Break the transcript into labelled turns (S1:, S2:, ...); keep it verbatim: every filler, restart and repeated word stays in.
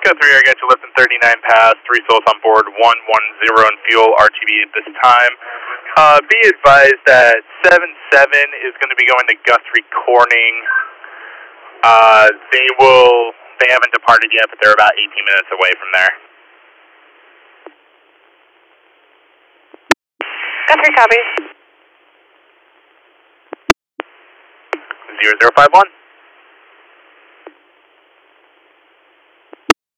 S1: three, I got you less than thirty-nine past, three souls on board, one one zero in fuel, R T B at this time. Uh, be advised that seven seven is going to be going to Guthrie Corning. Uh, they will, they haven't departed yet, but they're about eighteen minutes away from there.
S2: Guthrie, copy.
S1: zero zero five one.